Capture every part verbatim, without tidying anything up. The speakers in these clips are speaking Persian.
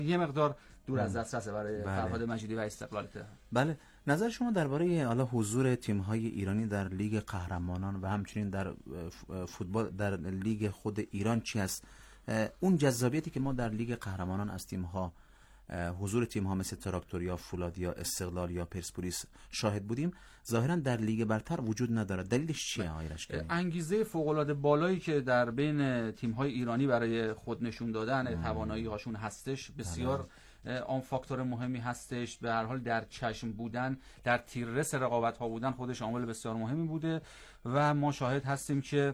یه مقدار دور از دسترسه برای فرهاد مجیدی و استقلال تهران. بله، نظر شما درباره حالا حضور تیم‌های ایرانی در لیگ قهرمانان و همچنین در فوتبال در لیگ خود ایران چی است؟ اون جذابیتی که ما در لیگ قهرمانان از تیم‌ها، حضور تیم‌ها مثل تراکتور یا فولاد یا استقلال یا پرسپولیس شاهد بودیم، ظاهراً در لیگ برتر وجود نداره. دلیلش چیه آقای رشکانی؟ انگیزه فوق‌العاده بالایی که در بین تیم‌های ایرانی برای خود نشون دادن توانایی‌هاشون هستش بسیار آن فاکتور مهمی هستش. به هر حال در چشم بودن، در تیررس رقابت‌ها بودن خودش عامل بسیار مهمی بوده و ما شاهد هستیم که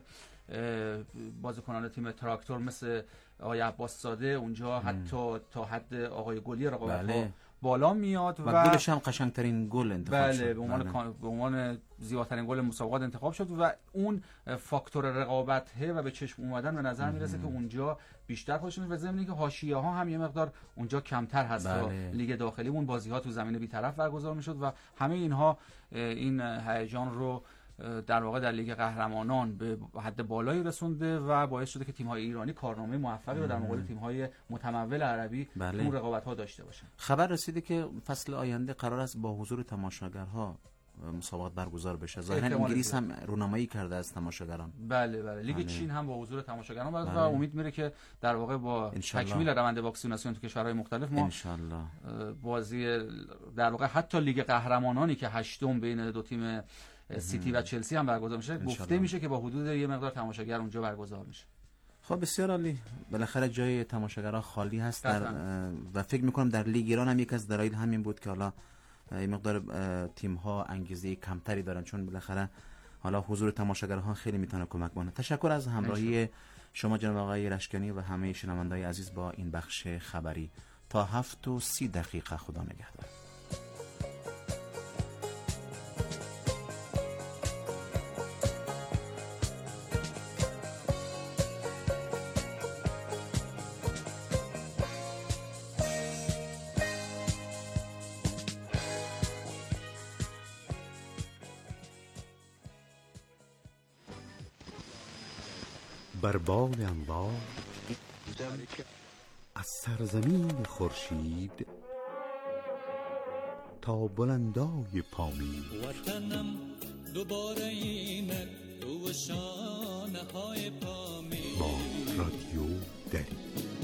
بازیکنان تیم تراکتور مثل آقای عباس زاده اونجا ام. حتی تا حد آقای گلی رقابت‌ها بله. بالا میاد و, و گلش هم قشنگترین گل انتخاب بله شد. به عنوان بله. به عنوان زیباترین گل مسابقات انتخاب شد و اون فاکتور رقابته و به چشم اومدن به نظر میرسه که اونجا بیشتر خودشون و ضمن اینکه حاشیه‌ها هم یه مقدار اونجا کمتر هست. بله. لیگ داخلیمون بازی‌ها تو زمین بی‌طرف برگزار میشد و همه اینها این هیجان رو در واقع در لیگ قهرمانان به حد بالایی رسونده و باعث شده که تیم‌های ایرانی کارنامه موفقی رو در مقابل تیم‌های متمول عربی بله. اون رقابت‌ها داشته باشن. خبر رسیده که فصل آینده قرار است با حضور تماشاگرها مسابقات برگزار بشه. ظاهرا انگلیس هم رونمایی کرده از تماشاگران. بله بله لیگ بله. چین هم با حضور تماشاگران بله. و امید میره که در واقع با تکمیل روند واکسیناسیون تو کشورهای مختلف ما انشالله بازی در واقع حتی لیگ قهرمانانی که هشتم بین دو تیم سیتی و چلسی هم برگزار میشه گفته میشه که با حدود یه مقدار تماشاگر اونجا برگزار میشه. خب بسیار عالی. بالاخره جای تماشاگرها خالی هست در و فکر میکنم در لیگ ایران هم یک از دلایل همین بود که حالا این مقدار تیم ها انگیزه کمتری دارن، چون بالاخره حالا حضور تماشاگرها خیلی میتونه کمک کنه. تشکر از همراهی شما جناب آقای رشکانی و همه شنوندگان عزیز با این بخش خبری. تا هفت و سی دقیقه خدا نگهدار. بر بال انوار از سرزمین خورشید تا بلندای پامیر وطنم دوباره اینک تو شانه های پامیر با رادیو دری.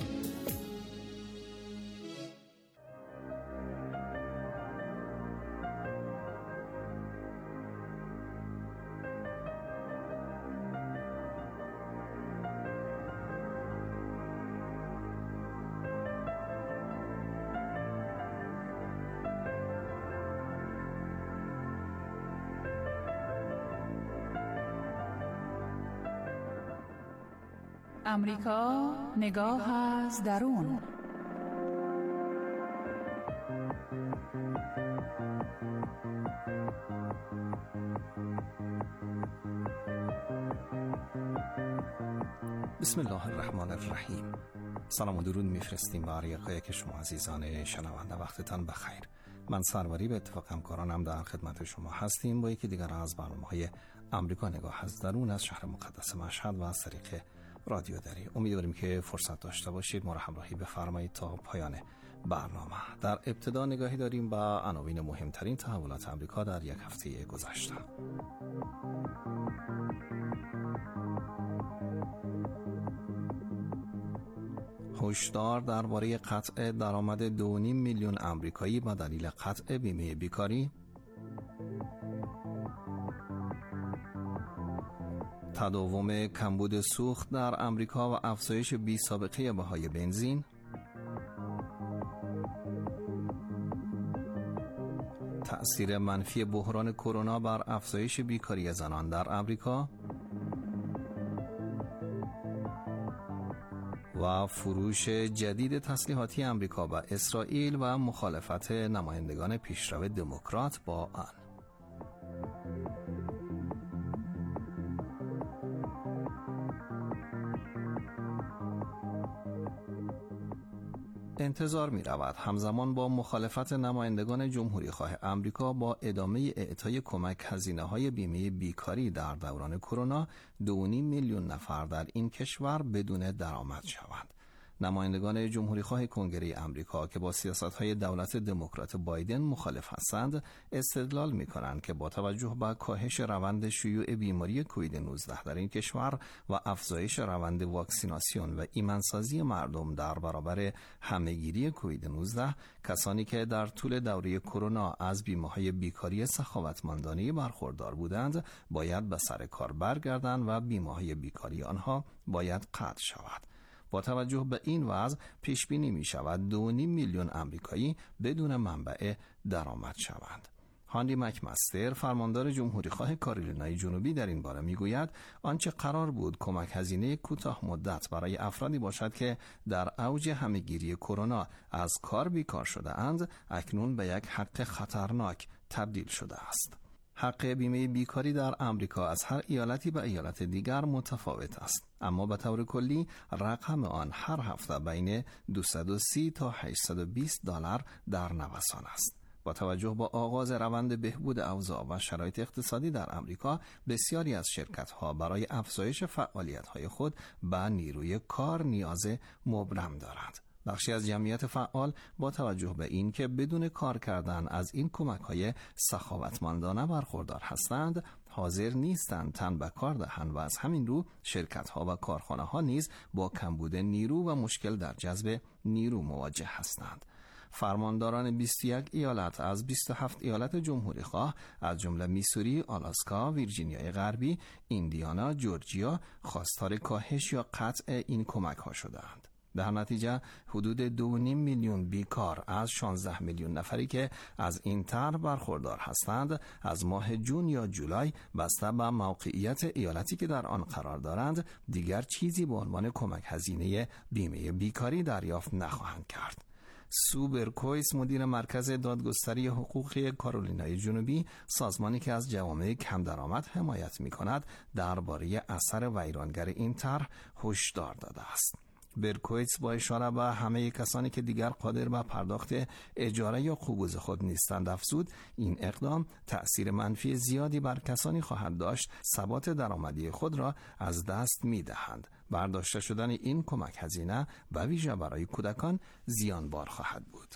امریکا نگاه از درون. بسم الله الرحمن الرحیم. سلام و درود میفرستیم برای یکایک شما عزیزان شنونده. وقتتان بخیر. من سروری به اتفاق همکارانم در خدمت شما هستیم با یکی دیگر از برنامه‌های امریکا نگاه از درون از شهر مقدس مشهد و از طریق رادیو دری. امیدواریم که فرصت داشته باشید ما را همراهی بفرمایید تا پایان برنامه. در ابتدا نگاهی داریم به عناوین مهمترین تحولات امریکا در یک هفته گذشته. هشدار درباره قطع درآمد دو و نیم میلیون آمریکایی به دلیل قطع بیمه بیکاری. تداوم کمبود سوخت در آمریکا و افزایش بی سابقه بهای بنزین. تأثیر منفی بحران کرونا بر افزایش بیکاری زنان در آمریکا و فروش جدید تسلیحاتی آمریکا به اسرائیل و مخالفت نمایندگان پیشرو دموکرات با آن. انتظار می رود همزمان با مخالفت نمایندگان جمهوری خواه آمریکا با ادامه اعطای کمک هزینه های بیمه بیکاری در دوران کرونا دو و نیم میلیون نفر در این کشور بدون درآمد شوند. نمایندگان جمهوریخواه کنگره آمریکا که با سیاست‌های دولت دموکرات بایدن مخالف هستند، استدلال می‌کنند که با توجه به کاهش روند شیوع بیماری کووید نوزده در این کشور و افزایش روند واکسیناسیون و ایمنسازی مردم در برابر همه‌گیری کووید نوزده، کسانی که در طول دوره کرونا از بیمه‌های بیکاری سخاوتمندانه برخوردار بودند، باید به سر کار برگردند و بیمه‌های بیکاری آنها باید قطع شود. با توجه به این وضع پیش بینی می شود دو و نیم میلیون آمریکایی بدون منبع درآمد شوند. هاندی مکمستر، فرماندار جمهوریخواه کارولینای جنوبی، در این باره میگوید آنچه قرار بود کمک هزینه کوتاه مدت برای افرادی باشد که در اوج همه‌گیری کرونا از کار بیکار شده اند، اکنون به یک حق خطرناک تبدیل شده است. حق بیمه بیکاری در آمریکا از هر ایالتی به ایالت دیگر متفاوت است، اما به طور کلی رقم آن هر هفته بین دویست و سی تا هشتصد و بیست دلار در نوسان است. با توجه به آغاز روند بهبود اوضاع و شرایط اقتصادی در آمریکا، بسیاری از شرکت‌ها برای افزایش فعالیت‌های خود به نیروی کار نیاز مبرم دارند. بخشی از جمعیت فعال با توجه به این که بدون کار کردن از این کمک‌های سخاوتمندانه برخوردار هستند، حاضر نیستند تن به کار دهند و از همین رو شرکت‌ها و کارخانه‌ها نیز با کمبود نیرو و مشکل در جذب نیرو مواجه هستند. فرمانداران بیست و یک ایالت از بیست و هفت ایالت جمهوریخواه از جمله میسوری، آلاسکا، ویرجینیای غربی، ایندیانا، جورجیا خواستار کاهش یا قطع این کمک‌ها شدند. در نتیجه حدود دو و نیم میلیون بیکار از شانزده میلیون نفری که از این طرح برخوردار هستند، از ماه جون یا جولای بسته به موقعیت ایالتی که در آن قرار دارند دیگر چیزی به عنوان کمک هزینه بیمه بیکاری دریافت نخواهند کرد. سو برکویس، مدیر مرکز دادگستری حقوقی کارولینای جنوبی، سازمانی که از جوامع کم درآمد حمایت می‌کند، درباره اثر ویرانگر این طرح هشدار داده است. برکویتس با اشاره به همه کسانی که دیگر قادر به پرداخت اجاره یا قبوض خود نیستند افزود این اقدام تأثیر منفی زیادی بر کسانی خواهد داشت ثبات درآمدی خود را از دست می‌دهند. برداشته شدن این کمک هزینه به ویژه برای کودکان زیانبار خواهد بود.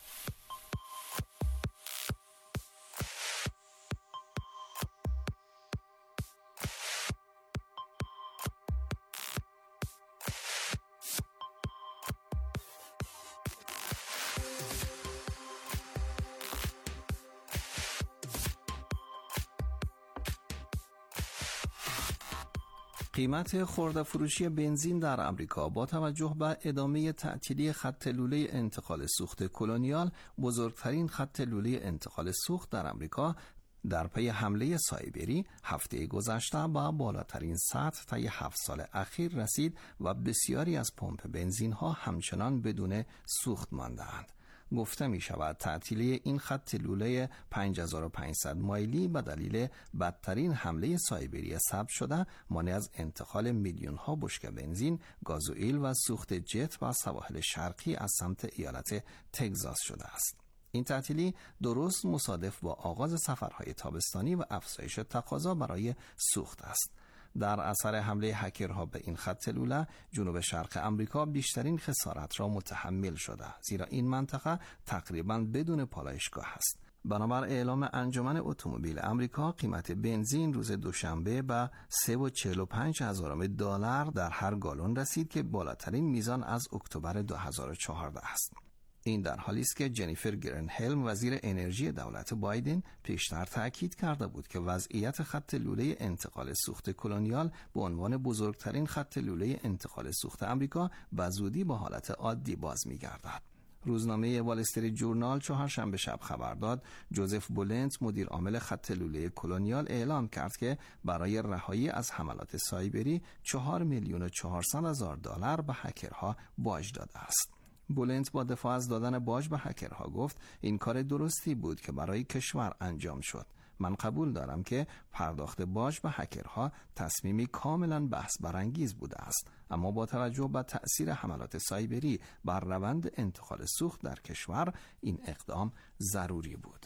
قیمت خرده فروشی بنزین در آمریکا با توجه به ادامه تعطیلی خط لوله انتقال سوخت کلونیال، بزرگترین خط لوله انتقال سوخت در آمریکا، در پی حمله سایبری هفته گذشته با بالاترین سطح طی هفت سال اخیر رسید و بسیاری از پمپ بنزین ها همچنان بدون سوخت مانده‌اند. گفته می شود تعطیلی این خط لوله پنج هزار و پانصد مایلی به دلیل بدترین حمله سایبری ثبت شده مانع از انتقال میلیون ها بشکه بنزین، گازوئیل و سوخت جت به سواحل شرقی از سمت ایالت تگزاس شده است. این تعطیلی درست مصادف با آغاز سفرهای تابستانی و افزایش تقاضا برای سوخت است. در اثر حمله هکرها به این خط لوله، جنوب شرق آمریکا بیشترین خسارت را متحمل شده، زیرا این منطقه تقریباً بدون پالایشگاه است. بنابر اعلام انجمن اتومبیل آمریکا، قیمت بنزین روز دوشنبه به سه و چهل و پنج هزارم دلار در هر گالون رسید که بالاترین میزان از اکتبر دو هزار و چهارده است. این در حالی است که جنیفر گرنهلم، وزیر انرژی دولت بایدن، پیشتر تاکید کرده بود که وضعیت خط لوله انتقال سوخت کلونیال به عنوان بزرگترین خط لوله انتقال سوخت آمریکا به زودی به حالت عادی باز می‌گردد. روزنامه وال استریت جورنال چهارشنبه شب خبر داد جوزف بولنت، مدیر عامل خط لوله کلونیال، اعلام کرد که برای رهایی از حملات سایبری چهار میلیون و چهارصد هزار دلار به هکرها باج داده است. بولنت با دفاع از دادن باج به هکرها گفت این کار درستی بود که برای کشور انجام شد. من قبول دارم که پرداخت باج به هکرها تصمیمی کاملا بحث برانگیز بوده است، اما با توجه به تأثیر حملات سایبری بر روند انتقال سوخت در کشور این اقدام ضروری بود.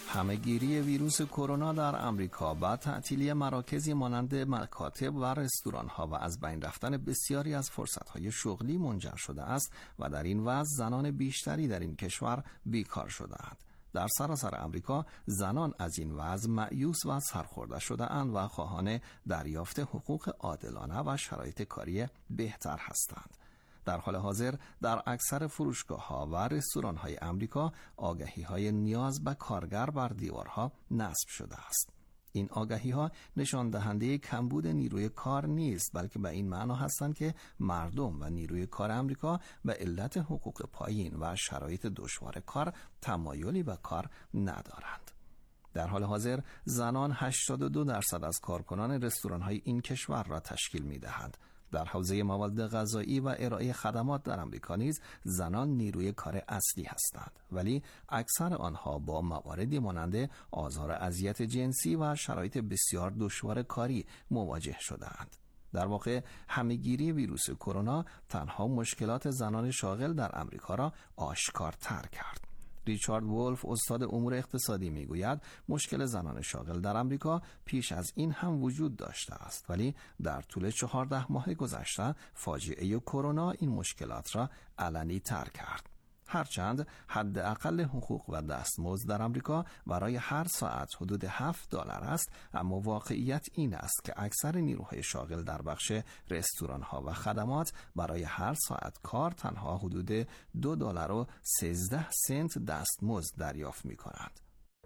همه‌گیری ویروس کرونا در آمریکا با تعطیلی مراکزی مانند مکاتب و رستوران‌ها و از بین رفتن بسیاری از فرصت‌های شغلی منجر شده است و در این وضع زنان بیشتری در این کشور بیکار شده‌اند. در سراسر آمریکا زنان از این وضع مایوس و سرخورده شده‌اند و خواهان دریافت حقوق عادلانه و شرایط کاری بهتر هستند. در حال حاضر در اکثر فروشگاه‌ها و رستوران‌های آمریکا آگهی‌های نیاز به کارگر بر دیوارها نصب شده است. این آگهی‌ها نشان دهنده کمبود نیروی کار نیست، بلکه به این معنا هستند که مردم و نیروی کار آمریکا به علت حقوق پایین و شرایط دشوار کار تمایلی به کار ندارند. در حال حاضر زنان هشتاد و دو درصد از کارکنان رستوران‌های این کشور را تشکیل می‌دهند. در حوزه مواد غذایی و ارائه خدمات در آمریکا نیز زنان نیروی کار اصلی هستند، ولی اکثر آنها با مواردی مانند آزار و اذیت جنسی و شرایط بسیار دشوار کاری مواجه شده‌اند. در واقع همه‌گیری ویروس کرونا تنها مشکلات زنان شاغل در آمریکا را آشکارتر کرد. ریچارد وولف استاد امور اقتصادی میگوید مشکل زنان شاغل در آمریکا پیش از این هم وجود داشته است، ولی در طول چهارده ماه گذشته فاجعه کرونا این مشکلات را علنی تر کرد. هرچند حداقل حقوق و دستمزد در آمریکا برای هر ساعت حدود هفت دلار است، اما واقعیت این است که اکثر نیروهای شاغل در بخش رستوران‌ها و خدمات برای هر ساعت کار تنها حدود دو دلار و سیزده سنت دستمزد دریافت می‌کنند.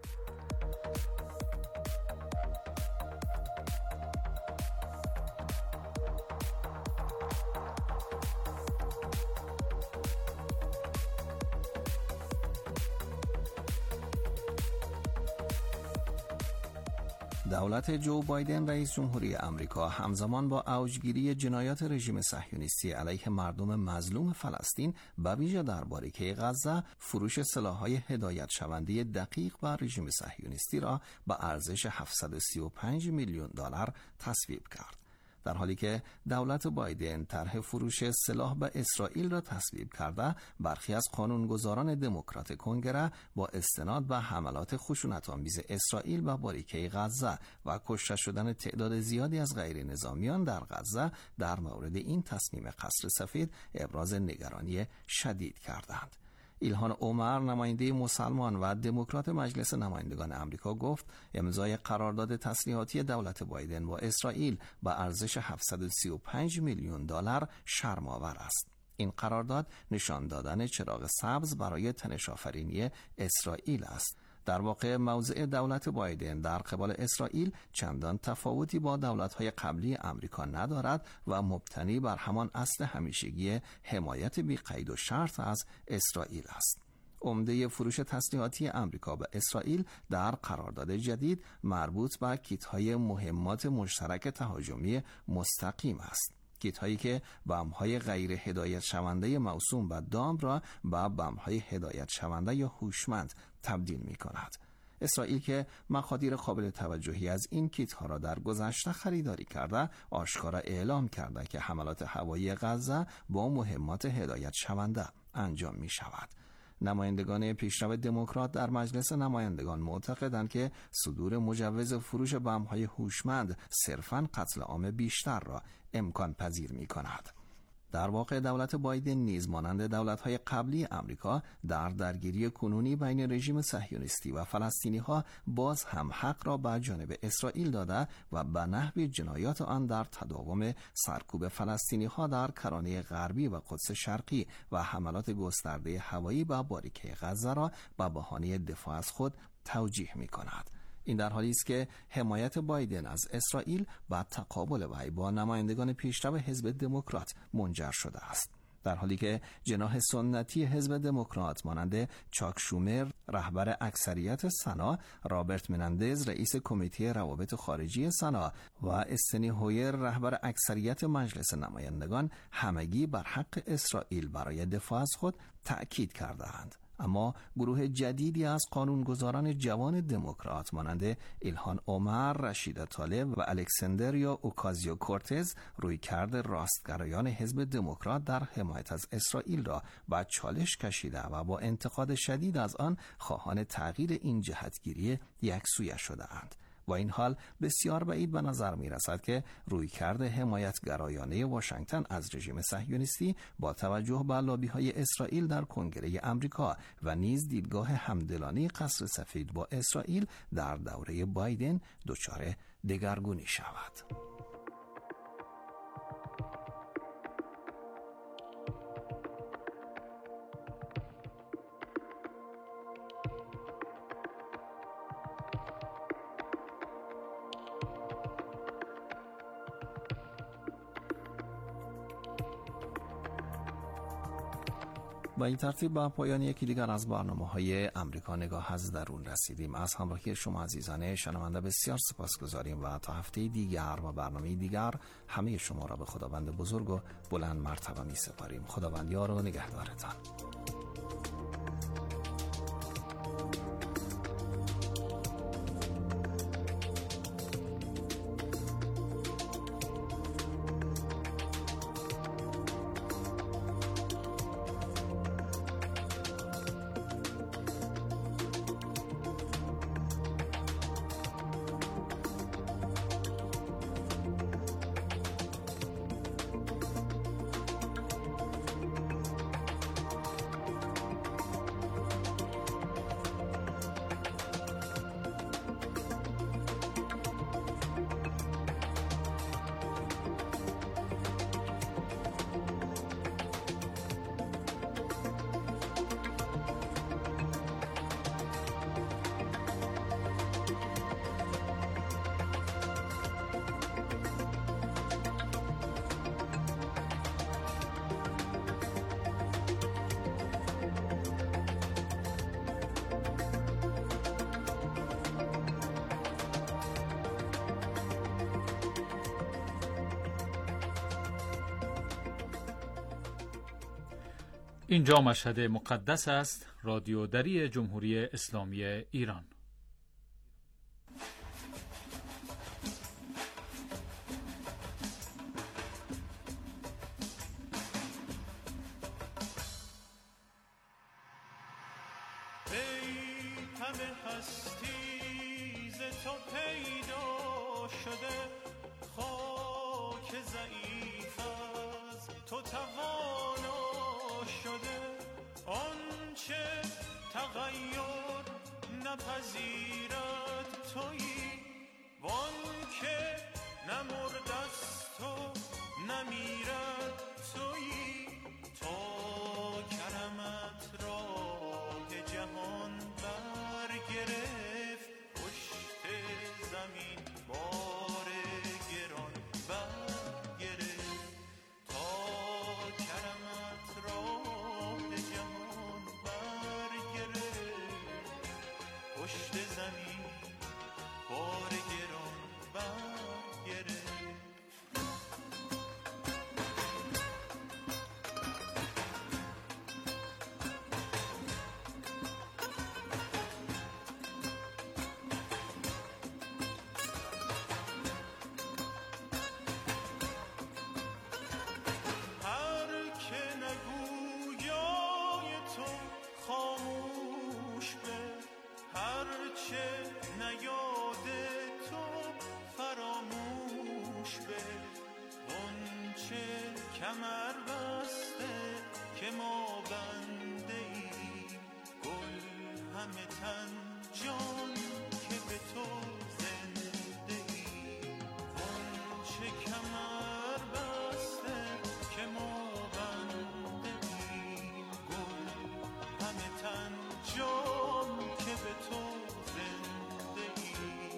دولت جو بایدن رئیس جمهوری آمریکا همزمان با اوجگیری جنایات رژیم صهیونیستی علیه مردم مظلوم فلسطین و ویژه در باریکه غزه فروش سلاح‌های هدایت شونده دقیق به رژیم صهیونیستی را با ارزش هفتصد و سی و پنج میلیون دلار تصویب کرد. در حالی که دولت بایدن طرح فروش سلاح به اسرائیل را تصویب کرده، برخی از قانونگذاران دموکرات کنگره با استناد به حملات خشونت‌آمیز اسرائیل به باریکه غزه و کشته شدن تعداد زیادی از غیر نظامیان در غزه در مورد این تصمیم قصر سفید ابراز نگرانی شدید کردند. ایلهان عمر نماینده مسلمان و دموکرات مجلس نمایندگان آمریکا گفت امضای قرارداد تسلیحاتی دولت بایدن با اسرائیل با ارزش هفتصد و سی و پنج میلیون دلار شرم‌آور است. این قرارداد نشان دادن چراغ سبز برای تنش‌آفرینی اسرائیل است. در واقع موضع دولت بایدن در قبال اسرائیل چندان تفاوتی با دولت‌های قبلی آمریکا ندارد و مبتنی بر همان اصل همیشگی حمایت بی قید و شرط از اسرائیل است. عمده فروش تسلیحاتی آمریکا به اسرائیل در قرارداد جدید مربوط به کیت‌های مهمات مشترک تهاجمی مستقیم است. کیت‌هایی که بمب‌های غیر هدایت شونده موسوم به دام را به بمب‌های هدایت شونده یا هوشمند تبدیل می‌کند. اسرائیل که مقادیر قابل توجهی از این کیت‌ها را در گذشته خریداری کرده، آشکارا اعلام کرده که حملات هوایی غزه با مهمات هدایت شونده انجام می‌شود. نمایندگان پیشرو دموکرات در مجلس نمایندگان معتقدند که صدور مجوز فروش بمب‌های هوشمند صرفاً قتل عام بیشتر را امکان پذیر می‌کند. در واقع دولت بایدن نیز مانند دولت‌های قبلی آمریکا در درگیری کنونی بین رژیم صهیونیستی و فلسطینی‌ها باز هم حق را به جانب اسرائیل داده و به نحو جنایات آن در تداوم سرکوب فلسطینی‌ها در کرانه غربی و قدس شرقی و حملات گسترده هوایی به باریکه غزه را به بهانه دفاع از خود توجیه می‌کند. این در حالی است که حمایت بایدن از اسرائیل و تقابل وی با نمایندگان پیشرو حزب دموکرات منجر شده است. در حالی که جناح سنتی حزب دموکرات مانند چاک شومر رهبر اکثریت سنا، رابرت منندز رئیس کمیته روابط خارجی سنا و استنی هویر رهبر اکثریت مجلس نمایندگان همگی بر حق اسرائیل برای دفاع از خود تأکید کردند. اما گروه جدیدی از قانونگذاران جوان دموکرات مانند ایلهان عمر، رشید طالب و الکساندر یا اوکازیو کورتز رویکرد راستگرایان حزب دموکرات در حمایت از اسرائیل را با چالش کشیده و با انتقاد شدید از آن خواهان تغییر این جهتگیری یکسویه شده اند. با این حال بسیار بعید به نظر می رسد که رویکرد حمایتگرایانه واشنگتن از رژیم صهیونیستی با توجه به لابی‌های اسرائیل در کنگره امریکا و نیز دیدگاه همدلانه قصر سفید با اسرائیل در دوره بایدن دچار دگرگونی شود. با این ترتیب با پایان یکی دیگر از برنامه‌های امریکا نگاه از درون رسیدیم. از همراهی شما عزیزان شنونده بسیار سپاسگزاریم و تا هفته دیگر و برنامه دیگر همه شما را به خداوند بزرگ و بلند مرتبه می سپاریم. خداوند یار و نگهدارتان. اینجا مشهد مقدس است، رادیو دری جمهوری اسلامی ایران. کمر بسته که ما بنده ای، گل همه تن جان که به تو زنده ای. غنچه کمر بسته که ما بنده ای، گل همه تن جان که به تو زنده ای.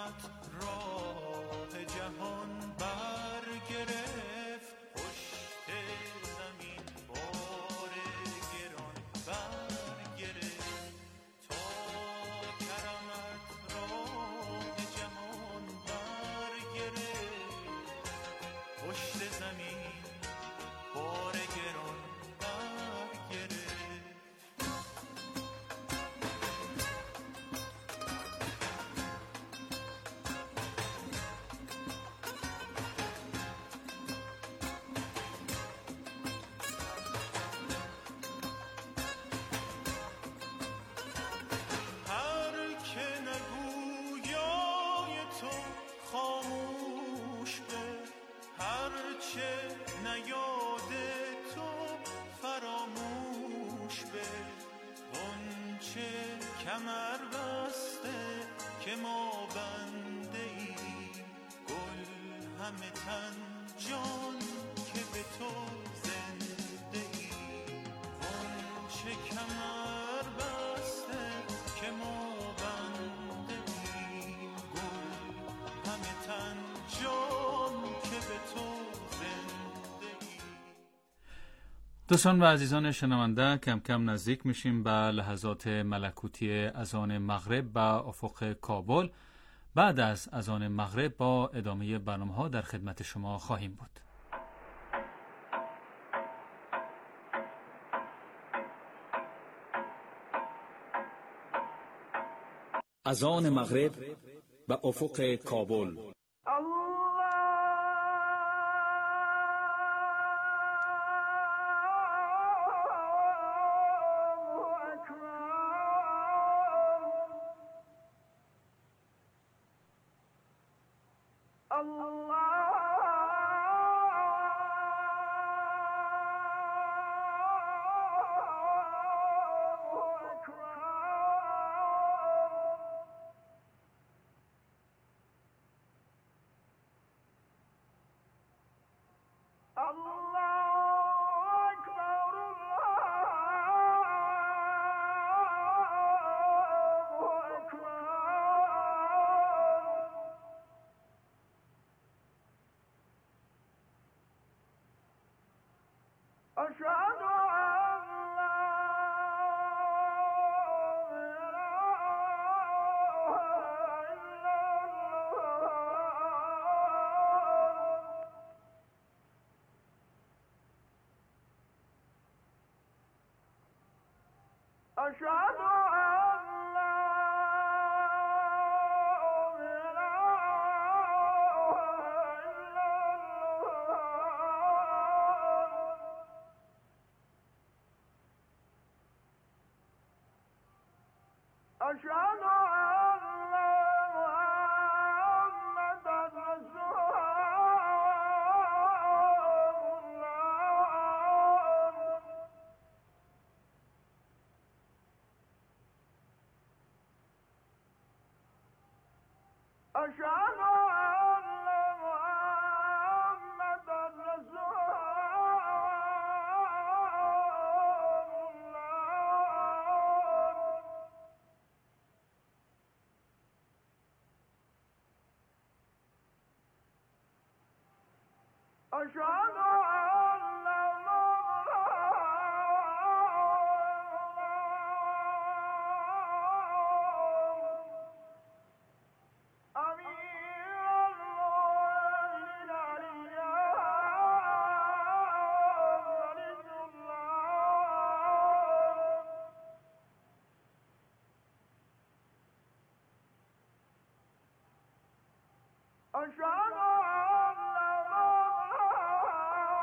کرمت راه جهان برگرفت، پشت زمین بار گران برگرفت. تا کرمت راه جهان برگرفت، پشت زمین بار گران برگرفت. هر که نگویای تو خاموش به، هر چه نیاد تو فراموش به. غنچه کمر بسته که ما بنده ای، گل همه تن جان که به تو زنده ای. غنچه کمر بسته که ما بنده ایم، گل همه تن جان که به تو زنده ای. دوستان و عزیزان شنونده، کم کم نزدیک میشیم به لحظات ملکوتی اذان مغرب به افق کابل. بعد از اذان مغرب با ادامه برنامه ها در خدمت شما خواهیم بود. اذان مغرب به افق کابل. أشهد أن لا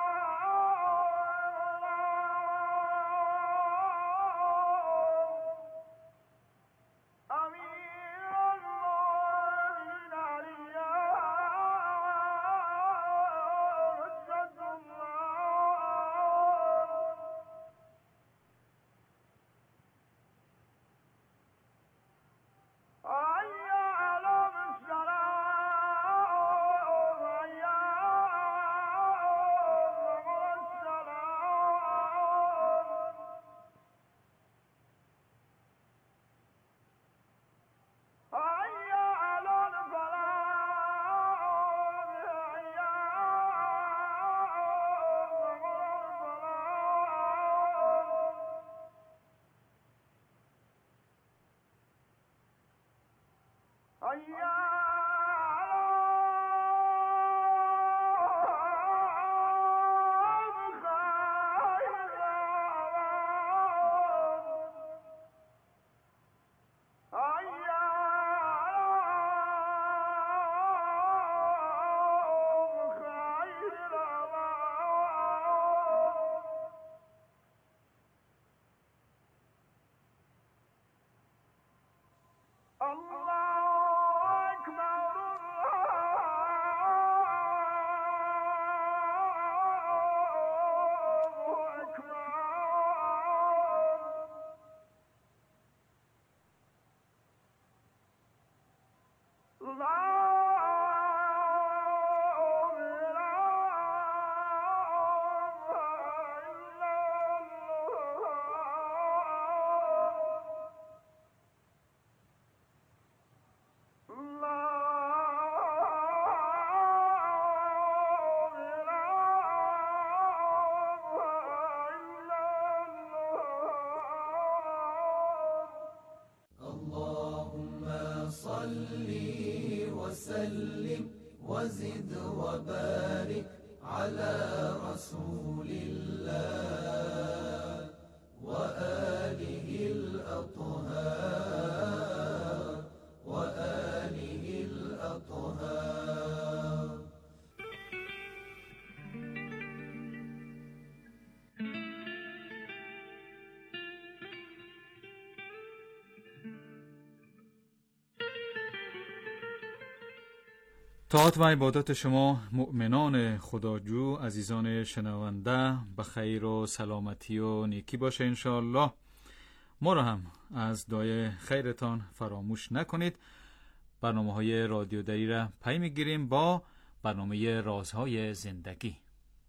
طاعت و عبادت شما مؤمنان خداجو عزیزان شنونده به خیر و سلامتی و نیکی باشه انشاءالله. ما را هم از دعای خیرتان فراموش نکنید. برنامه های رادیو دری را پی میگیریم با برنامه رازهای زندگی.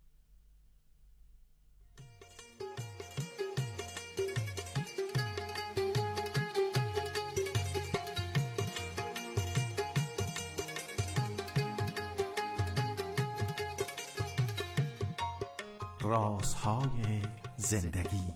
رازهای زندگی.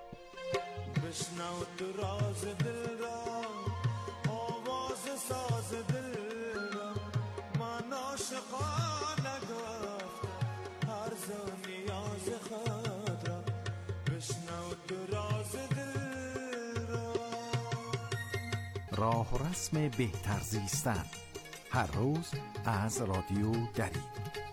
بشنو تو راز دل را، آواز ساز دل را، من عاشقانه گفت هر زو نیاز خود را. بشنو تو راز دل را. راه و رسم بهتر زیستن، هر روز از رادیو دری.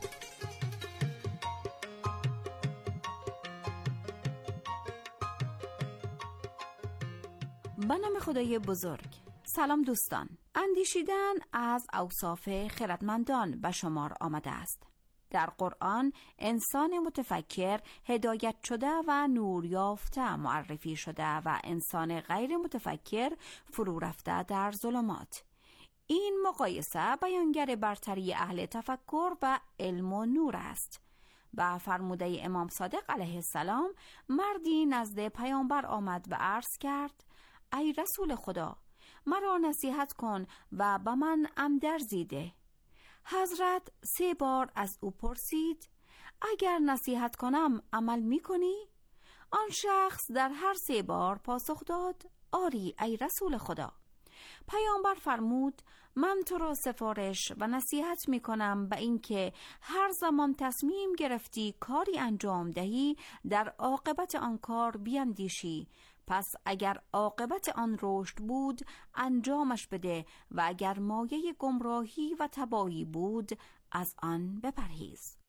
به نام خدای بزرگ. سلام دوستان. اندیشیدن از اوصاف خردمندان به شمار آمده است. در قرآن انسان متفکر هدایت شده و نور یافته معرفی شده و انسان غیر متفکر فرو رفته در ظلمات. این مقایسه بیانگر برتری اهل تفکر و علم و نور است. با فرموده امام صادق علیه السلام، مردی نزد پیامبر آمد و عرض کرد: ای رسول خدا، مرا نصیحت کن و به من اندرزی ده. حضرت سه بار از او پرسید: اگر نصیحت کنم عمل می کنی؟ آن شخص در هر سه بار پاسخ داد: آری ای رسول خدا. پیامبر فرمود: من تو را سفارش و نصیحت می کنم به این که هر زمان تصمیم گرفتی کاری انجام دهی، در عاقبت آن کار بیندیشی. پس اگر عاقبت آن رشد بود انجامش بده و اگر مایه گمراهی و تباهی بود از آن بپرهیز.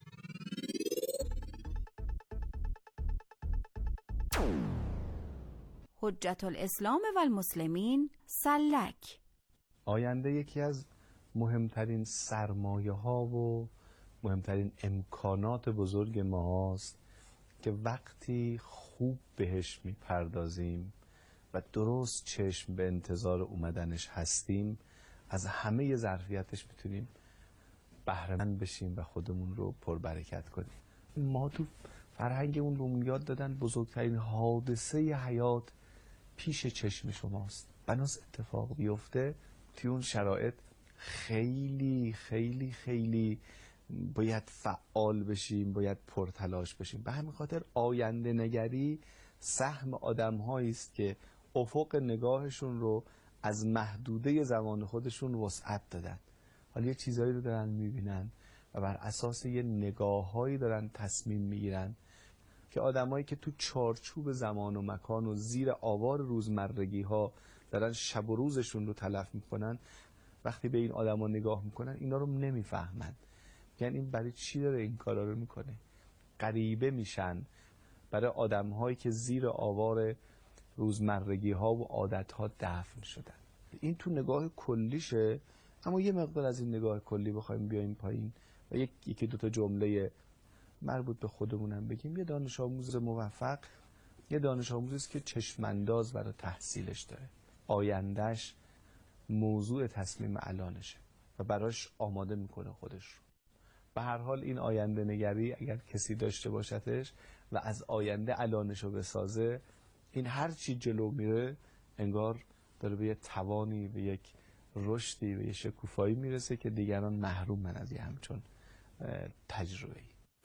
حجت الاسلام و المسلمین سلک. آینده یکی از مهمترین سرمایه ها و مهمترین امکانات بزرگ ما هست که وقتی خوب بهش میپردازیم و درست چشم به انتظار اومدنش هستیم، از همه ظرفیتش میتونیم بهره مند بشیم و خودمون رو پربرکت کنیم. ما تو فرهنگ اون رو یاد دادن بزرگترین حادثه حیات پیش چشم شماست. بناس اتفاق بیفته توی اون شرایط خیلی خیلی خیلی باید فعال بشیم، باید پرتلاش بشیم. به همین خاطر آینده نگری سهم آدم هایی است که افق نگاهشون رو از محدوده زمان خودشون وسعت دادن. حالا یه چیزایی رو دارن میبینن و بر اساس یه نگاههایی دارن تصمیم میگیرن که آدمایی که تو چارچوب زمان و مکان و زیر آوار روزمرگی ها دارن شب و روزشون رو تلف میکنن، وقتی به این آدما نگاه میکنن اینا رو نمیفهمن. یعنی این برای چی داره این کارا رو میکنه؟ غریبه میشن برای آدم‌هایی که زیر آوار روزمرگی ها و عادت ها دفن شدن. این تو نگاه کلیشه. اما یه مقدار از این نگاه کلی بخوایم بیایم پایین و یک یکی دو تا جمله مربوط به خودمونم بگیم. یه دانش آموز موفق یه دانش آموزی است که چشم انداز برای تحصیلش داره، آیندهش موضوع تصمیم الانشه و براش آماده میکنه خودش رو. به هر حال این آینده نگری اگر کسی داشته باشدش و از آینده الانش رو بسازه، این هر چی جلو میره انگار داره به یه توانی، به یک رشدی، به یه شکوفایی میرسه که دیگران محرومن از یه همچون تجربه‌ای.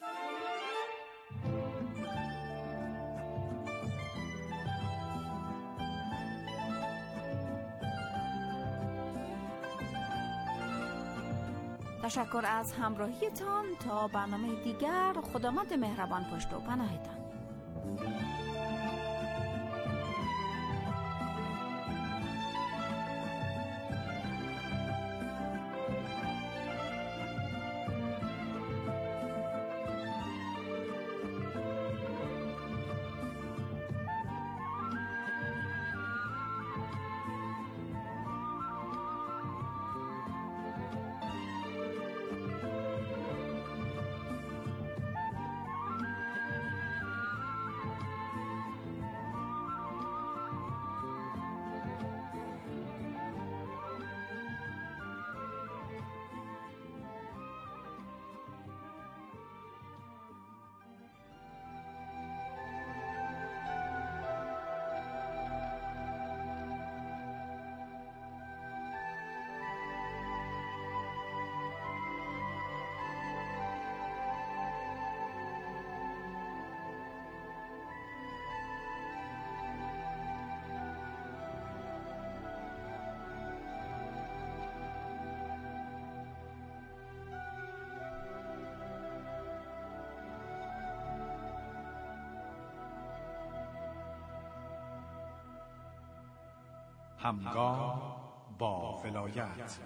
تشکر از همراهیتان. تا برنامه دیگر، خداوند مهربان پشت و پناهتان. همگام با ولایت.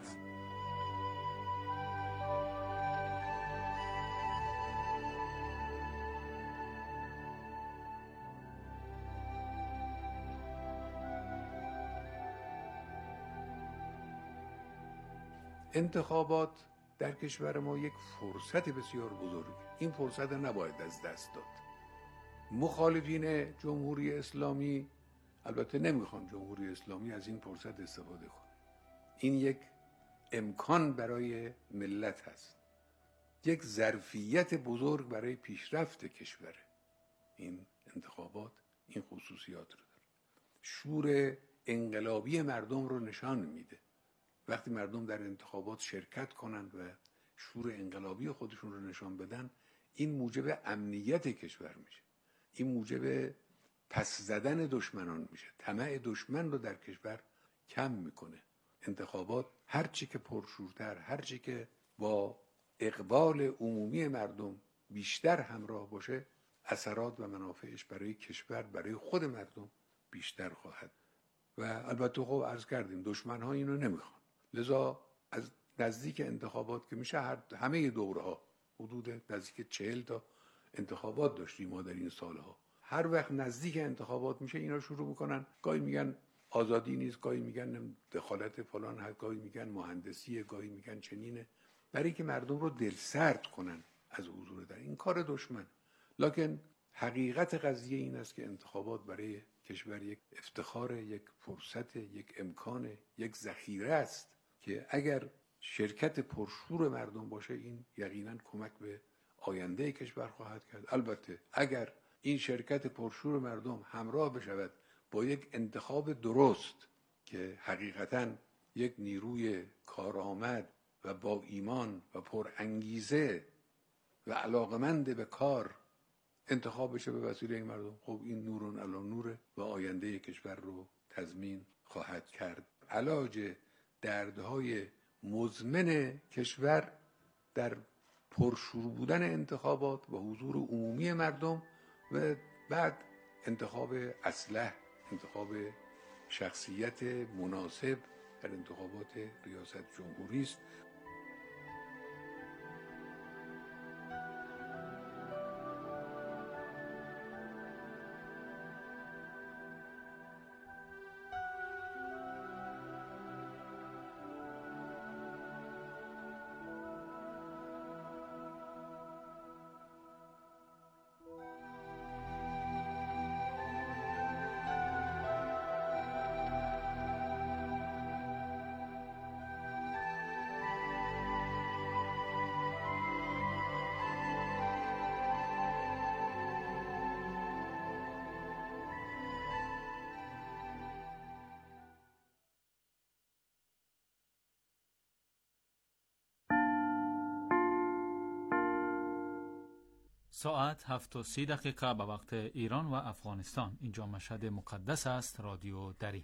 انتخابات در کشور ما یک فرصت بسیار بزرگه. این فرصت نباید از دست داد. مخالفین جمهوری اسلامی البته نمیخوان جمهوری اسلامی از این فرصت استفاده کنه. این یک امکان برای ملت هست، یک ظرفیت بزرگ برای پیشرفت کشوره. این انتخابات این خصوصیات رو داره. شور انقلابی مردم رو نشان میده. وقتی مردم در انتخابات شرکت کنند و شور انقلابی خودشون رو نشان بدن، این موجب امنیت کشور میشه. این موجب پس زدن دشمنان میشه. طمع دشمن رو در کشور کم میکنه. انتخابات هرچی که پرشورتر، هرچی که با اقبال عمومی مردم بیشتر همراه باشه، اثرات و منافعش برای کشور، برای خود مردم بیشتر خواهد. و البته خب عرض کردیم دشمن ها اینو نمیخوان. لذا از نزدیک انتخابات که میشه، هر همه دوره ها حدود نزدیک چهل تا انتخابات داشتیم ما در این سالها. هر وقت نزدیک انتخابات میشه اینا شروع میکنن، گاهی میگن آزادی نیست، گاهی میگن دخالت فلان هست، گاهی میگن مهندسیه، گاهی میگن چنینه، برای که مردم رو دلسرد کنن از حضور در این کار دشمن. لکن حقیقت قضیه این است که انتخابات برای کشور یک افتخار، یک فرصت، یک امکان، یک ذخیره است که اگر شرکت پرشور مردم باشه، این یقینا کمک به آینده کشور خواهد کرد. البته اگر این شرکت پرشور مردم همراه بشود با یک انتخاب درست که حقیقتاً یک نیروی کارآمد و با ایمان و پر انگیزه و علاقمند به کار انتخاب بشه به وسیله این مردم، خب این نورون علی نوره و آینده کشور رو تضمین خواهد کرد. علاج دردهای مزمن کشور در پرشور بودن انتخابات و حضور عمومی مردم و بعد انتخاب اصلح، انتخاب شخصیت مناسب در انتخابات ریاست جمهوری است. ساعت هفت و سی دقیقه به وقت ایران و افغانستان. اینجا مشهد مقدس است. رادیو دری.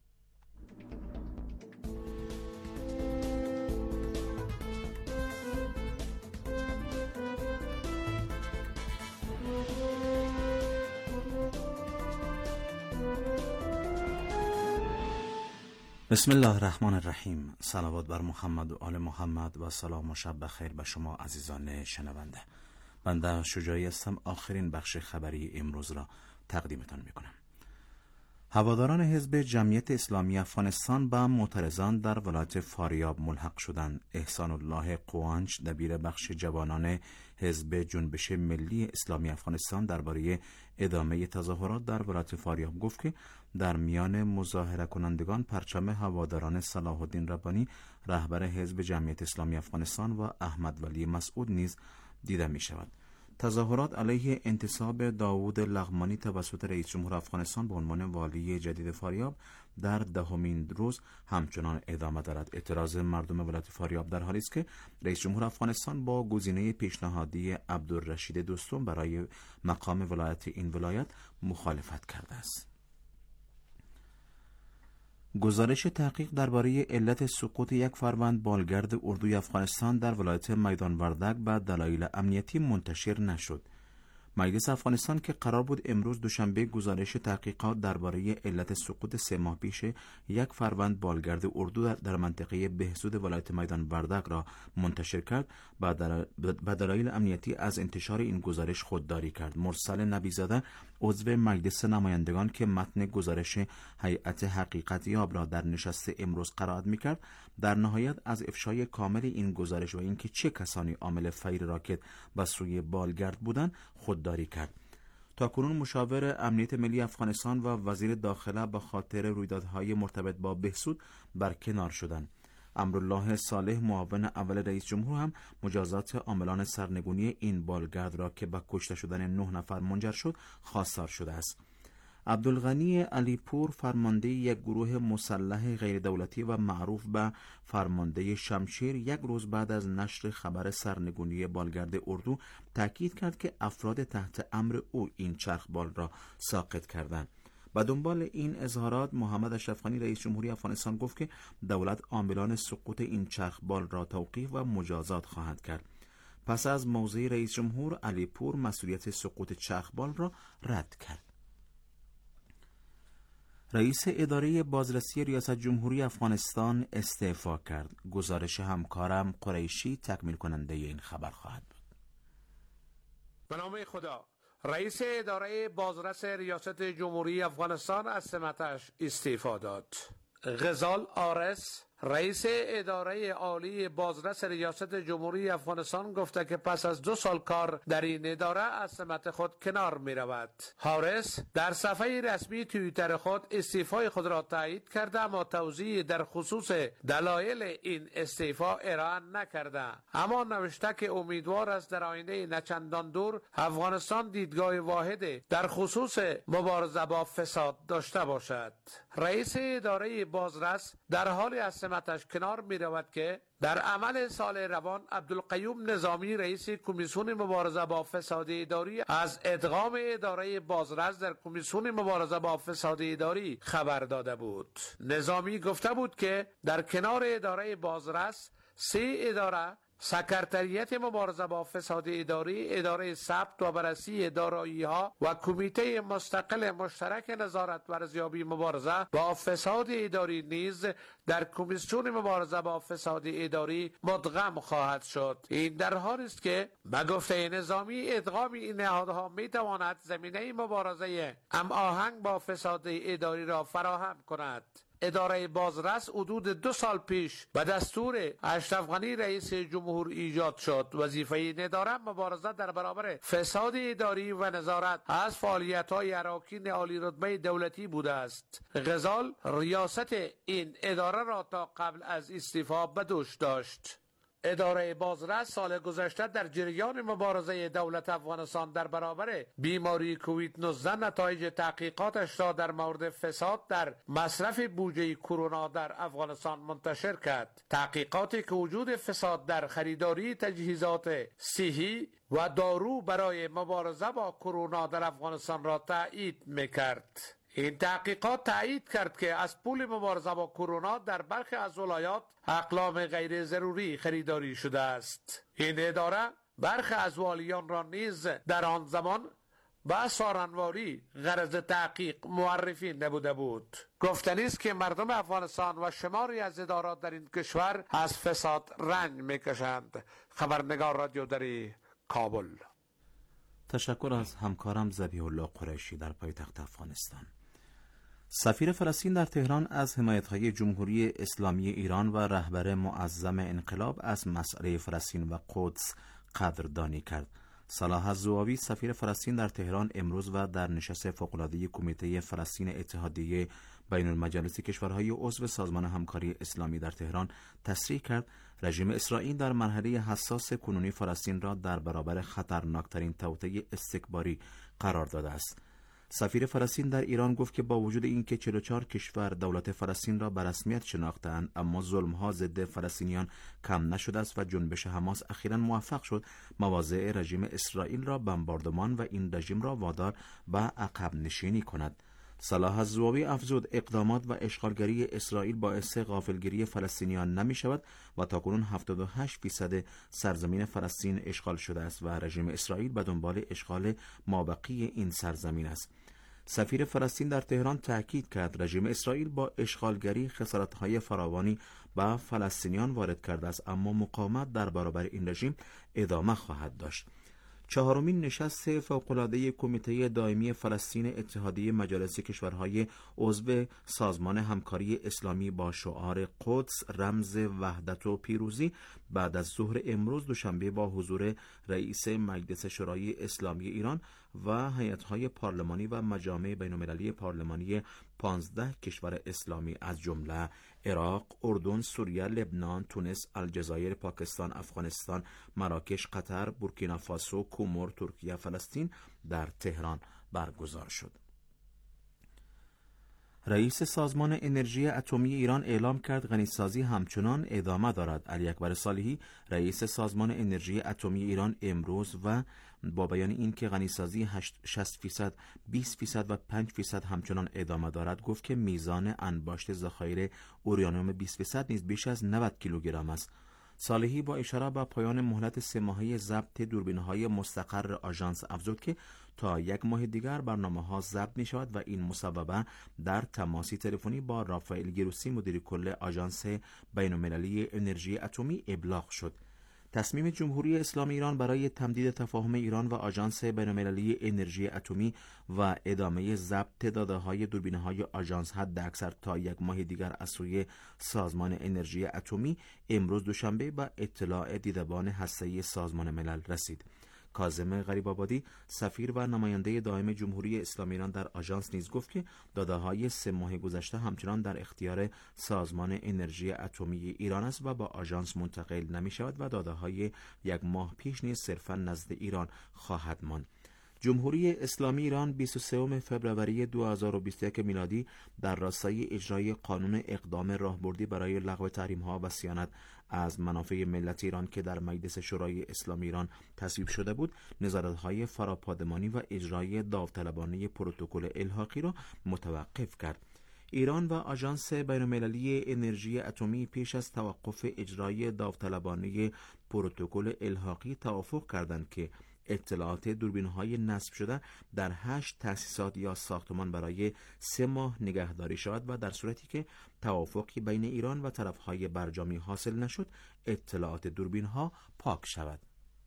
بسم الله الرحمن الرحیم. صلوات بر محمد و آل محمد و سلام و شب بخیر به شما عزیزان شنونده. بنده شجاعی هستم. آخرین بخش خبری امروز را تقدیمتان میکنم. هواداران حزب جمعیت اسلامی افغانستان به معترضان در ولایت فاریاب ملحق شدند. احسان الله قوانچ دبیر بخش جوانان حزب جنبش ملی اسلامی افغانستان درباره ادامه تظاهرات در ولایت فاریاب گفت که در میان مظاهره کنندگان پرچم هواداران صلاح الدین ربانی رهبر حزب جمعیت اسلامی افغانستان و احمد ولی مسعود نیز دیده می شود. تظاهرات علیه انتصاب داوود لغمانی توسط رئیس جمهور افغانستان به عنوان والی جدید فاریاب در دهمین روز همچنان ادامه دارد. اعتراض مردم ولایت فاریاب در حالی است که رئیس جمهور افغانستان با گزینه پیشنهادی عبدالرشید دوستم برای مقام ولایت این ولایت مخالفت کرده است. گزارش تحقیق درباره علت سقوط یک فروند بالگرد اردوی افغانستان در ولایت میدان وردک به دلایل امنیتی منتشر نشد. مجلس افغانستان که قرار بود امروز دوشنبه گزارش تحقیقات درباره علت سقوط سه ماه پیش یک فروند بالگرد اردو در منطقه بهزود ولایت میدان وردک را منتشر کرد، به دلایل امنیتی از انتشار این گزارش خودداری کرد. مرسل نبیزاده عضو مجلس نمایندگان که متن گزارش هیئت حقیقت یاب را در نشست امروز قرائت می‌کرد، در نهایت از افشای کامل این گزارش و اینکه چه کسانی عامل فیر راکت به سوی بالگرد بودند خودداری کرد. تاکنون مشاور امنیت ملی افغانستان و وزیر داخله به خاطر رویدادهای مرتبط با بهزود برکنار شدند. امرالله صالح معاون اول رئیس جمهور هم مجازات عاملان سرنگونی این بالگرد را که به کشته شدن نه نفر منجر شد خواستار شده است. عبدالغنی علیپور فرمانده یک گروه مسلح غیر دولتی و معروف به فرمانده شمشیر یک روز بعد از نشر خبر سرنگونی بالگرد اردو تاکید کرد که افراد تحت امر او این چرخبال را ساقط کردند. به دنبال این اظهارات محمد اشرف غنی رئیس جمهوری افغانستان گفت که دولت عاملان سقوط این چرخبال را توقیف و مجازات خواهد کرد. پس از موضع رئیس جمهور، علیپور مسئولیت سقوط چرخبال را رد کرد. رئیس اداره بازرسی ریاست جمهوری افغانستان استعفا کرد. گزارش همکارم قریشی تکمیل کننده این خبر خواهد بود. به نام خدا. رئیس اداره بازرس ریاست جمهوری افغانستان از سمتش استعفا داد. غزال آرس رئیس اداره عالی بازرس ریاست جمهوری افغانستان گفته که پس از دو سال کار در این اداره از سمت خود کنار می رود. هارس در صفحه رسمی توییتر خود استعفای خود را تایید کرده اما توضیح در خصوص دلایل این استعفا ارائه نکرده، اما نوشته که امیدوار است در آینده نچندان دور افغانستان دیدگاه واحد در خصوص مبارزه با فساد داشته باشد. رئیس اداره بازرس در حال از سمتش کنار می رود که در عمل سال روان عبدالقیوم نظامی رئیس کمیسیون مبارزه با فساد اداری از ادغام اداره بازرس در کمیسیون مبارزه با فساد اداری خبر داده بود. نظامی گفته بود که در کنار اداره بازرس سه اداره، سکرتریت مبارزه با فساد اداری، اداره ثبت و بررسی دارایی‌ها و کمیته مستقل مشترک نظارت و ارزیابی مبارزه با فساد اداری نیز در کمیسیون مبارزه با فساد اداری مدغم خواهد شد. این در حالی است که به گفته نظامی ادغام این نهادها میتواند زمینه مبارزه هم آهنگ با فساد اداری را فراهم کند. اداره بازرس حدود دو سال پیش به دستور اشرف غنی رئیس جمهور ایجاد شد. وظیفه این اداره مبارزه در برابر فساد اداری و نظارت از فعالیت‌های اراکین عالی رتبه دولتی بوده است. غزال ریاست این اداره را تا قبل از استعفا به دوش داشت. اداره بازرس سال گذشته در جریان مبارزه دولت افغانستان در برابر بیماری کووید نوزده نتایج تحقیقاتش را در مورد فساد در مصرف بودجه کرونا در افغانستان منتشر کرد. تحقیقاتی که وجود فساد در خریداری تجهیزات صحی و دارو برای مبارزه با کرونا در افغانستان را تایید میکرد. این تحقیقات تایید کرد که از پول مبارزه با کرونا در برخی از ولایات اقلام غیر ضروری خریداری شده است. این اداره برخی از والیان را نیز در آن زمان با سارنواری غرض تحقیق معرفی نبوده بود. گفتنی است که مردم افغانستان و شماری از ادارات در این کشور از فساد رنج میکشند. خبرنگار رادیو دری، کابل. تشکر از همکارم ذبیح الله قریشی در پایتخت افغانستان. سفیر فلسطین در تهران از حمایت‌های جمهوری اسلامی ایران و رهبر معظم انقلاب از مسئله فلسطین و قدس قدردانی کرد. صلاح الزواوی سفیر فلسطین در تهران امروز و در نشست فوق‌العاده کمیته فلسطین اتحادیه بین المجالس کشورهای عضو سازمان همکاری اسلامی در تهران تصریح کرد رژیم اسرائیل در مرحله حساس کنونی فلسطین را در برابر خطرناکترین توطئه استکباری قرار داده است. سفیر فلسطین در ایران گفت که با وجود اینکه چهل و چهار کشور دولت فلسطین را به رسمیت شناخته‌اند، اما ظلم‌ها ضد فلسطینیان کم نشده است و جنبش حماس اخیراً موفق شد مواضع رژیم اسرائیل را بمباردمان و این رژیم را وادار به عقب نشینی کند. صلاح الزواوی افزود اقدامات و اشغالگری اسرائیل باعث غافلگیری فلسطینیان نمی شود و تاکنون هفتاد و هشت درصد سرزمین فلسطین اشغال شده است و رژیم اسرائیل به دنبال اشغال مابقی این سرزمین است. سفیر فلسطین در تهران تاکید کرد رژیم اسرائیل با اشغالگری خسارت‌های فراوانی به فلسطینیان وارد کرده است، اما مقاومت در برابر این رژیم ادامه خواهد داشت. چهارمین نشست فوق‌العاده کمیته دائمی فلسطین اتحادیه مجالس کشورهای عضو سازمان همکاری اسلامی با شعار قدس رمز وحدت و پیروزی بعد از ظهر امروز دوشنبه با حضور رئیس مجلس شورای اسلامی ایران و هیئت‌های پارلمانی و مجامع بین‌المللی پارلمانی پانزده کشور اسلامی از جمله عراق، اردن، سوریه، لبنان، تونس، الجزایر، پاکستان، افغانستان، مراکش، قطر، بورکینافاسو، کومور، ترکیه، فلسطین در تهران برگزار شد. رئیس سازمان انرژی اتمی ایران اعلام کرد غنیسازی همچنان ادامه دارد. علی اکبر صالحی رئیس سازمان انرژی اتمی ایران امروز و با بیان این که غنیسازی شصت درصد، بیست درصد و پنج درصد همچنان ادامه دارد گفت که میزان انباشت ذخایر اورانیوم بیست درصد نیز بیش از نود کیلوگرم است. صالحی با اشاره به پایان مهلت سه ماهه ضبط دوربین‌های مستقر آژانس افزود که تا یک ماه دیگر برنامه‌ها ضبط می‌شود و این مصوبه در تماسی تلفنی با رافائل گروسی مدیر کل آژانس بین‌المللی انرژی اتمی ابلاغ شد. تصمیم جمهوری اسلامی ایران برای تمدید تفاهم ایران و آژانس بین‌المللی انرژی اتمی و ادامه ضبط داده‌های دوربین‌های آژانس حداکثر تا یک ماه دیگر از سوی سازمان انرژی اتمی امروز دوشنبه به اطلاع دیدبان هسته‌ای سازمان ملل رسید. کاظم غریب‌آبادی سفیر و نماینده دائم جمهوری اسلامی ایران در آژانس نیز گفت که داده‌های سه ماه گذشته همچنان در اختیار سازمان انرژی اتمی ایران است و با آژانس منتقل نمی‌شود و داده‌های یک ماه پیش نیز صرفاً نزد ایران خواهد ماند. جمهوری اسلامی ایران بیست و سوم فوریه دو هزار و بیست و یک میلادی در راستای اجرای قانون اقدام راهبردی برای لغو تحریم‌ها و صیانت از منافع ملت ایران که در مجلس شورای اسلامی ایران تصویب شده بود، نظارت‌های فراپادمانی و اجرای داوطلبانه پروتکل الحاقی را متوقف کرد. ایران و آژانس بین‌المللی انرژی اتمی پیش از توقف اجرای داوطلبانه پروتکل الحاقی توافق کردند که اطلاعات دوربین‌های نصب شده در هشت تأسیسات یا ساختمان برای سه ماه نگهداری شود و در صورتی که توافقی بین ایران و طرف‌های برجامی حاصل نشد اطلاعات دوربین‌ها پاک شود.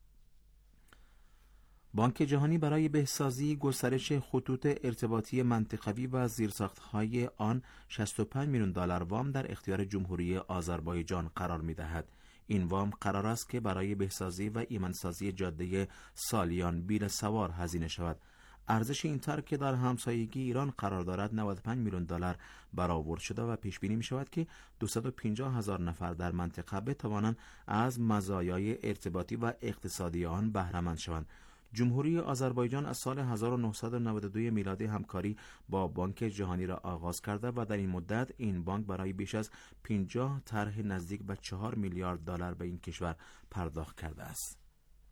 بانک جهانی برای بهسازی گسترش خطوط ارتباطی منطقوی و زیرساخت‌های آن شصت و پنج میلیون دلار وام در اختیار جمهوری آذربایجان قرار می‌دهد. این وام قرار است که برای بهسازی و ایمنسازی جاده سالیان بیل سوار هزینه شود. ارزش این طرح که در همسایگی ایران قرار دارد نود و پنج میلیون دلار برآورد شده و پیش بینی می شود که دویست و پنجاه هزار نفر در منطقه بتوانند از مزایای ارتباطی و اقتصادی آن بهره مند شوند. جمهوری آذربایجان از سال هزار و نهصد و نود و دو میلادی همکاری با بانک جهانی را آغاز کرده و در این مدت این بانک برای بیش از پنجاه طرح نزدیک به چهار میلیارد دلار به این کشور پرداخت کرده است.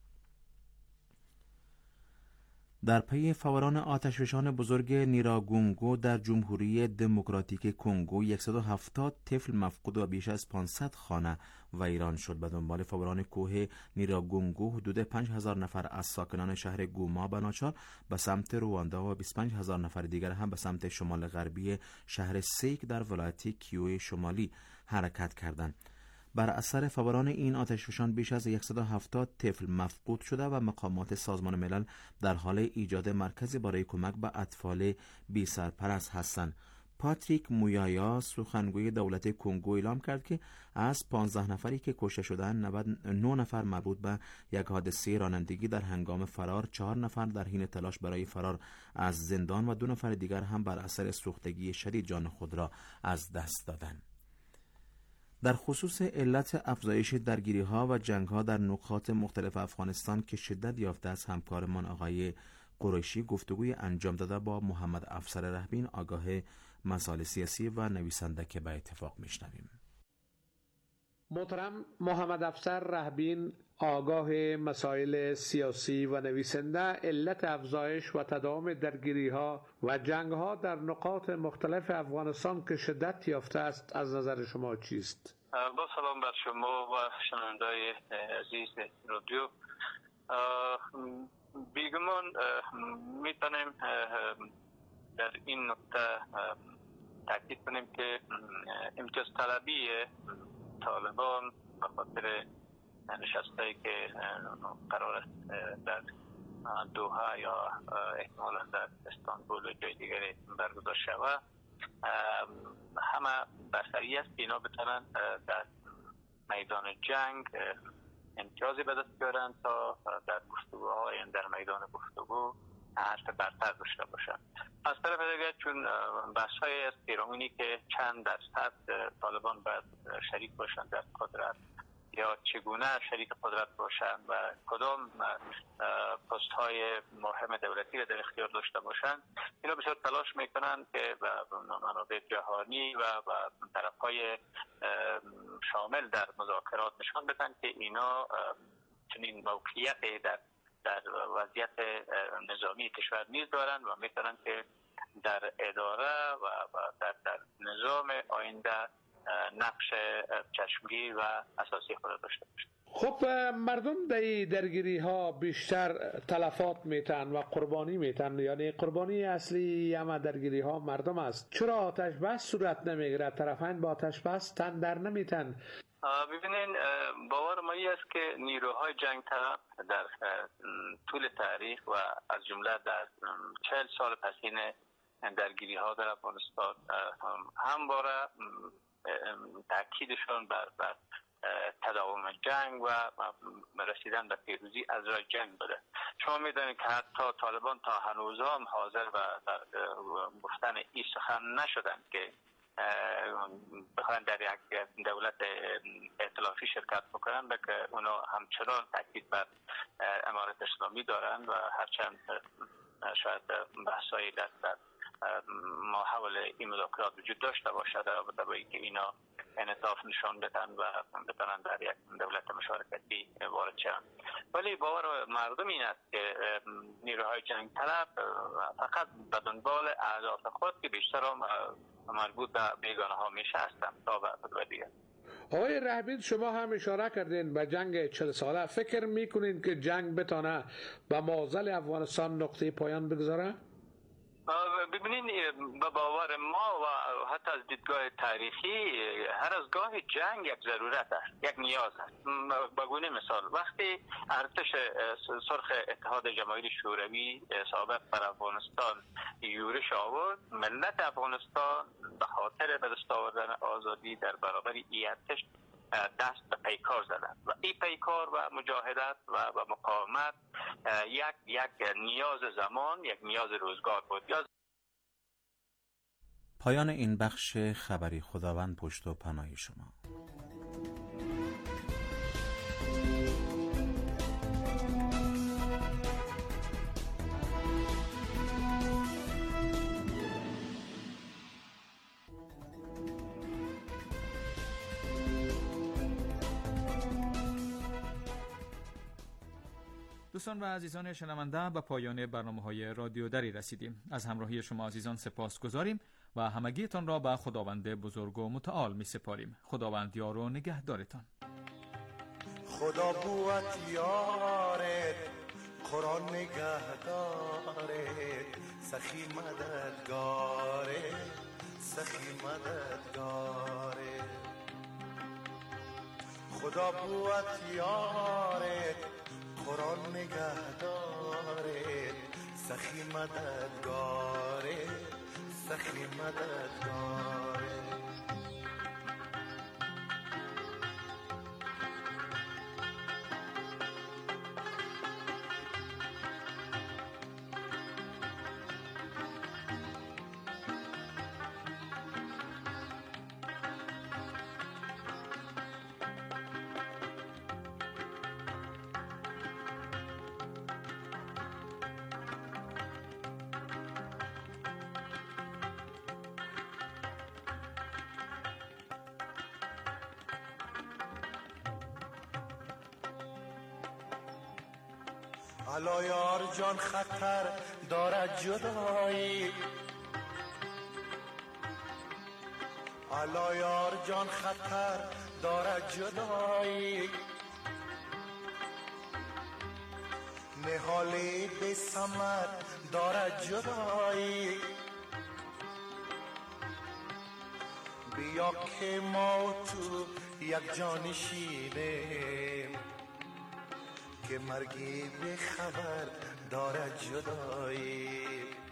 در پی فوران آتشفشان بزرگ نیراگونگو در جمهوری دموکراتیک کنگو صد و هفتاد طفل مفقود و بیش از پانصد خانه ویران شد. به دنبال فوران کوه نیراگونگو حدود پنج هزار نفر از ساکنان شهر گوما به ناچار به سمت رواندا و بیست و پنج هزار نفر دیگر هم به سمت شمال غربی شهر سیک در ولایت کیو شمالی حرکت کردند. بر اثر فوران این آتشفشان بیش از صد و هفتاد طفل مفقود شده و مقامات سازمان ملل در حال ایجاد مرکزی برای کمک به اطفال بی سرپرست هستند. پاتریک مویایا سخنگوی دولت کنگو اعلام کرد که از پانزده نفری که کشته شدند نود و نه نفر مربوط به یک حادثه رانندگی در هنگام فرار، چهار نفر در حین تلاش برای فرار از زندان و دو نفر دیگر هم بر اثر سوختگی شدید جان خود را از دست دادند. در خصوص علت افزایش درگیری‌ها و جنگ‌ها در نقاط مختلف افغانستان که شدت یافته است، همکارمان آقای قریشی گفتگوی انجام داده با محمد افسر رهبین آگاه مسائل سیاسی و نویسنده که به اتفاق میشنویم. محترم محمد افسر رهبین آگاه مسائل سیاسی و نویسنده، علت افزایش و تداوم درگیری‌ها و جنگ‌ها در نقاط مختلف افغانستان که شدت یافته است از نظر شما چیست؟ با سلام بر شما و شنونده‌های عزیز رادیو. بیگمان میتونیم در این نقطه تاکید کنیم که امتیاز طلبی طالبان به خاطر نشسته‌ای که قرار است در دوحه یا احتمالاً در استانبول و جای دیگری برگزار شود، همه بسری است که اینا بتونن در میدان جنگ امتیازی به دست بیارن تا در گفتگوهای در میدان گفتگو حرف برتر داشته باشن. از طرف دیگر چون بحث‌های است پیرامونی که چند درصد طالبان باید شریک باشن در قدرت یا چگونه شریک قدرت باشن و کدام پست های مهم دولتی را در اختیار داشته باشن، اینا بسیار تلاش میکنن که به منابع جهانی و طرف های شامل در مذاکرات نشان بدن که اینا چنین موقعیت در در وضعیت نظامی کشور نیز دارن و میتونن که در اداره و در, در نظام آینده نقش چشمگیر و اساسی خود داشته باشه. خب مردم در درگیری ها بیشتر تلفات میتن و قربانی میتن، یعنی قربانی اصلی همه درگیری ها مردم است. چرا آتش بس صورت نمیگیره؟ طرفین با آتش بس تن در نمیتن؟ ببینین، باور ما است که نیروهای جنگ طرف در طول تاریخ و از جمله در چهل سال پسین درگیری ها در افغانستان همواره تاکیدشون بر بر تداوم جنگ و رسیدن به پیروزی از راه جنگ بوده. شما میدونید که حتی طالبان تا هنوز هم حاضر و در گفتن این سخن نشدن که بخواهند در یک دولت ائتلافی شرکت بکنن، که اونا همچنان تاکید بر امارت اسلامی دارن و هرچند شاید بحثایی در ما حول این مذاکرات وجود داشته باشد در رابطه با اینکه اینا انعطاف نشان بدن و بتونن در یک دولت مشارکتی وارد شوند، ولی باور مردم این است که نیروهای جنگ طلب فقط به دنبال اهداف خود که بیشتر هم مربوط به بیگانه ها میشه هستند تا به دیگر. آقای رهبین، شما هم اشاره کردین به جنگ چهل ساله. فکر میکنین که جنگ بتانه به معضل افغانستان نقطه پایان بگذاره؟ ببینین، به باور ما و حتی از دیدگاه تاریخی هر از گاه جنگ یک ضرورت است، یک نیاز است. بگونه مثال، وقتی ارتش سرخ اتحاد جماهیر شوروی سابق بر افغانستان یورش آورد، ملت افغانستان به خاطر به دست آوردن آزادی در برابر این ارتش دست به پیکار زدند و این پیکار و مجاهدت و و مقاومت یک یک نیاز زمان، یک نیاز روزگار بود. پایان این بخش خبری. خداوند پشت و پناه شما. دوستان و عزیزان شنونده، به پایان برنامه‌های رادیو دری رسیدیم. از همراهی شما عزیزان سپاس گذاریم و همگیتان را به خداوند بزرگ و متعال می سپاریم. خداوند یار و نگهدارتان. خدا بوت یارت، قرآن نگهدارت، سخی مددگارت، سخی مددگارت. خدا بوت یارت، قرآن نگهدارت، سخی مددگارت، سخی مددگارت. الا یار جان خطر دارد جدایی، الا یار جان خطر دارد جدایی، نهالی به ثمر دارد جدایی. بیا که ما تو یک جانشینیم، که مرگی به خبر دارد جدایی.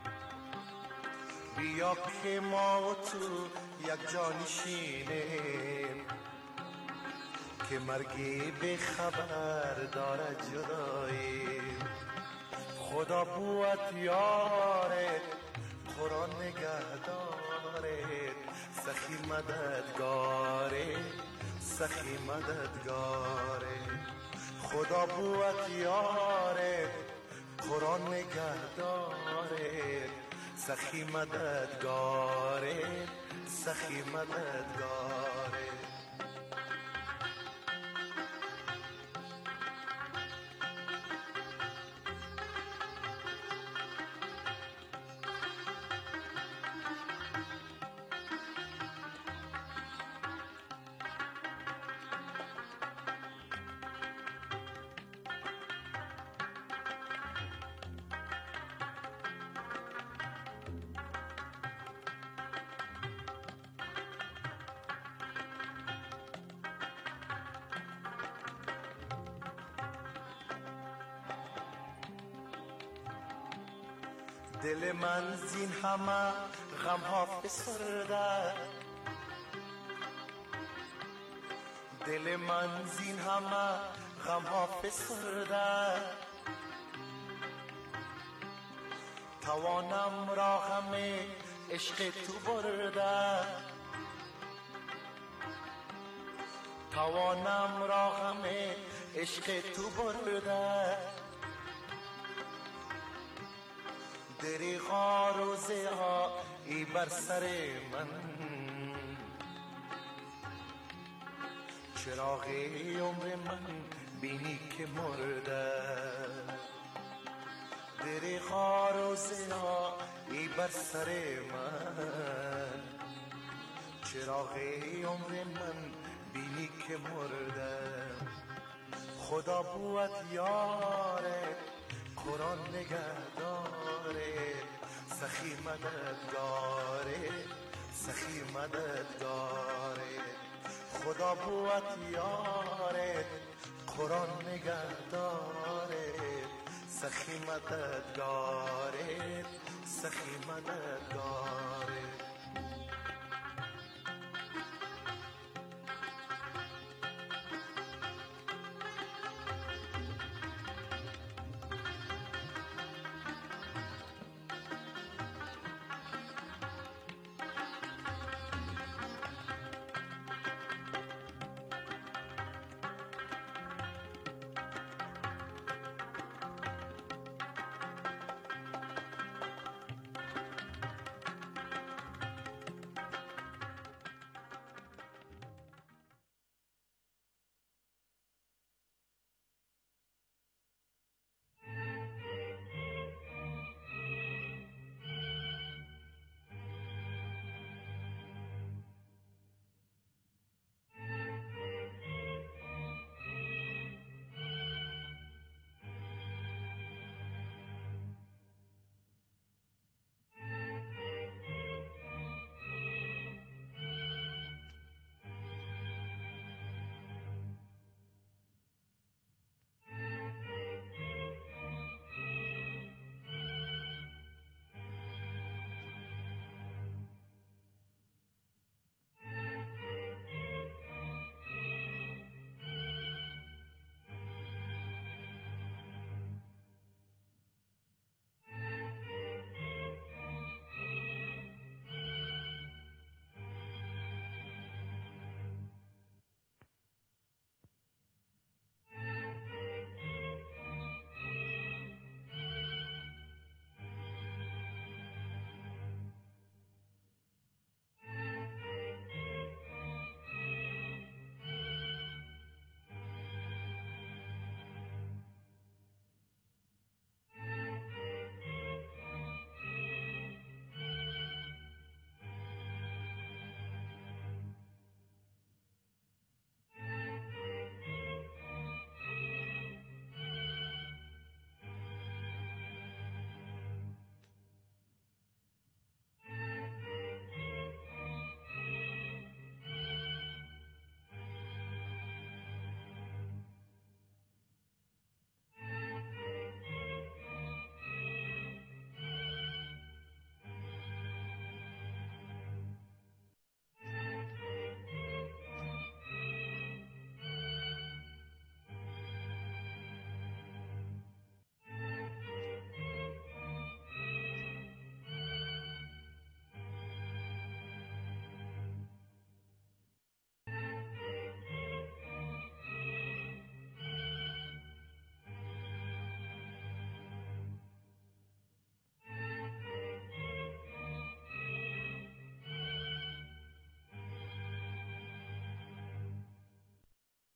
بیا که ما تو یک جانشینیم، که مرگی به خبر دارد جدایی. خدا بوت یارت، قرآن نگهدارت، سخی مددگارت، سخی مددگارت. خدا بوت یارت، قرآن نگهدارت، سخی مددگارت، سخی مددگارت. دل من زین همه غم ها فسرده، دل من زین همه غم ها فسرده. توانم را همه عشق تو برده، توانم را همه عشق تو برده. دریغا روزه ها ای بر سر من، چراغی عمر من بینی که مرده. دریغا روزه ها ای بر سر من، چراغی عمر من بینی که مرده. خدا بوت یارت، قرآن نگهدارت، سخی مددگارت، سخی مددگارت. خدا بوت یارت، قرآن نگهدارت، سخی مددگارت، سخی مددگارت.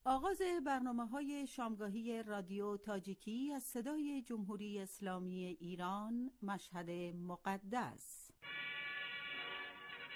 آغاز برنامه‌های شامگاهی رادیو تاجیکی از صدای جمهوری اسلامی ایران، مشهد مقدس.